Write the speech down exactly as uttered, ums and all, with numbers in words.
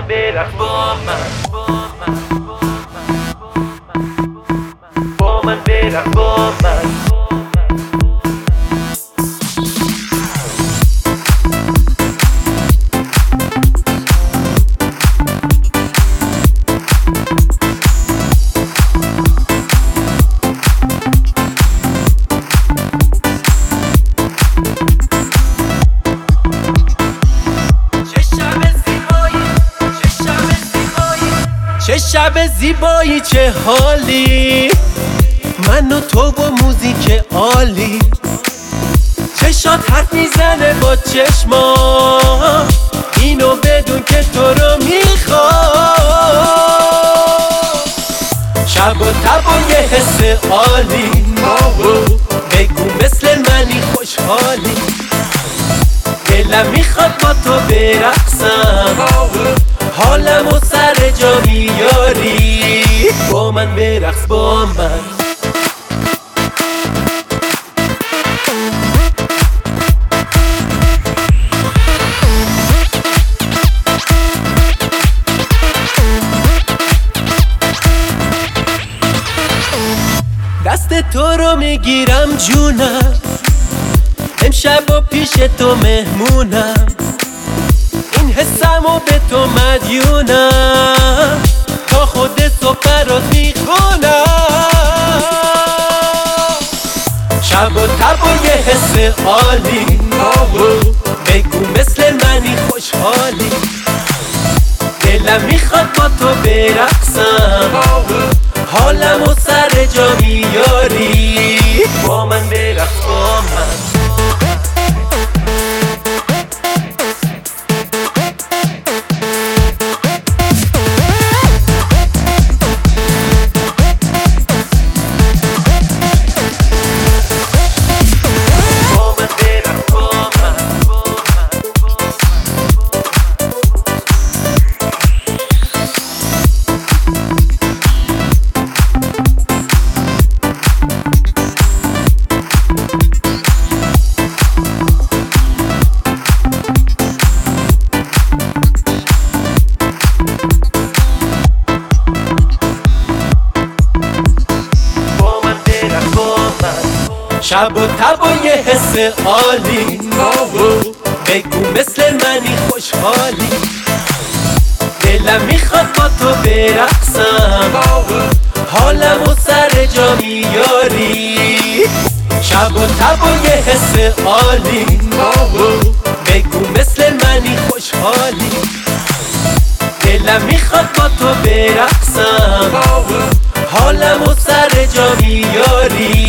من برقص با من، با من برقص با من. چه شب زیبایی، چه حالی، من و تو و موزیک عالی. چشات حرف میزنه با چشما، اینو بدون که تو رو میخوام. شب و تب و یه حس عالی، بگو مثل منی خوشحالی. دلم میخواد با تو برقصم، حالم و سر جا میاری. با من برقص با من. دست تو رو میگیرم جونم، امشب و پیش تو مهمونم. این حسمو به تو مدیونم، تا خود صبح برات میخونم. شب و تب و یه حس عالی، بگو مثل منی خوشحالی. دلم میخواد با تو برقصم، حالم و سر جا میاری. با من برقص با من. شب و تب و یه حس عالی، بگو مثل منی خوشحالی. دلم میخواد با تو برقصم، حالم و سر جا میاری. شب و تب و یه حس عالی، بگو مثل منی خوشحالی. دلم میخواد با تو برقصم، حالم و سر جا میاری.